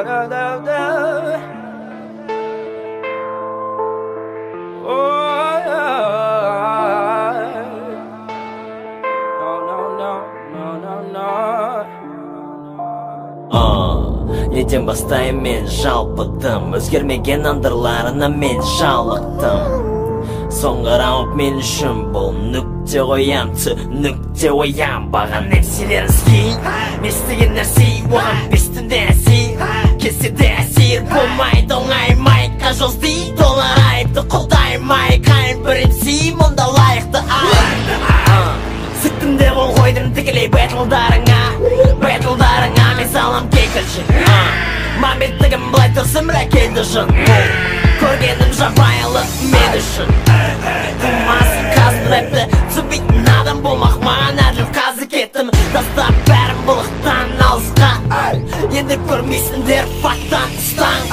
Неден бастайын мен жалпыдым, өзгермеген андырларына мен жалықтым. Соңғы раунд мен үшін бұл нүкте қоям, нүкте қоям. Баған нәрселер ізгей, естіген нәрсе оған бестінде әсер, кеседе әсер болмайды оңаймай. Қажозды долар айыпты қолдаймай, қайын бірінсей мұнда лайықты Сықтым деп ол қойдым тікілей бәтілдарыңа мен салам кекілші Маметтігім бұлай тұрсын бірақ келді жын Көргенім жабайылы мен үшін Тумасын қазын рэпті түсінбейтін адам болмақ маған әділ қазы кеттім Тастап бәрін бұлықтан алысқа Енді көрмейсіңдер фактан ұстан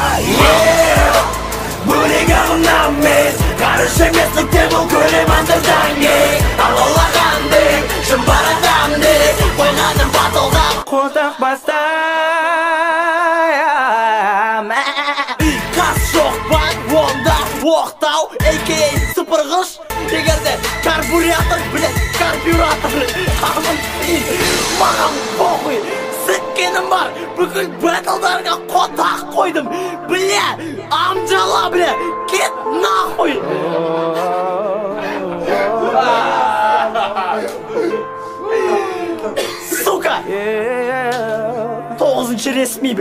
Бөлек ағымнан мен қарыш еместіктен бұл көрем андырдан Ал олағандың шын бар адамдың қойғаным батылдан қотақ бастам Қас жоқ бар онда оқтау A.K.A. сыпырғыш егерде карбюратор маған похуй сіккенім бар бүкіл бәтілдарға қотақ қойдым амжала кет нахуй сука 9-шы ресми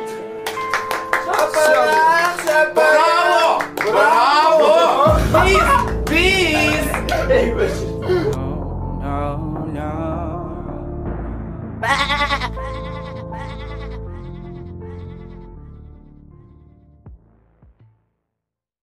Браво! Браво! Biz! No.